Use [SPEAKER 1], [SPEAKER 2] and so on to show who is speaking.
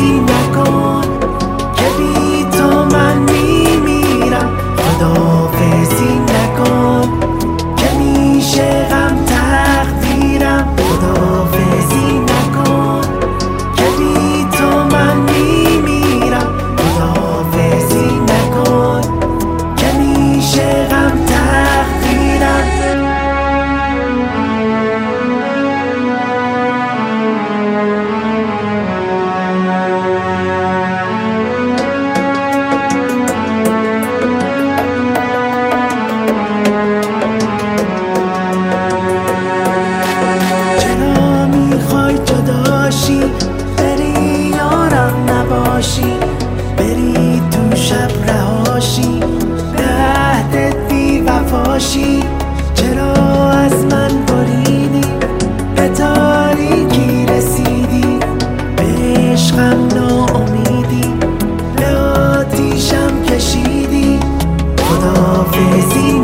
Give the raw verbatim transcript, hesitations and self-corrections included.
[SPEAKER 1] خداحافظی نکن که بی تو من میمیرم. خداحافظی نکن که میشه غم تقدیرم. خداحافظی نکن که بی تو من میمیرم. خداحافظی نکن که میشه غم تقدیرم. چرا میخوای جداشی بری یارم نباشی، بری تو شب رهاشی به عهدت بی وفاشی. چرا از من بریدی به تاریکی رسیدی، به عشقم ناامیدی به آتیشم کشیدی. خداحافظی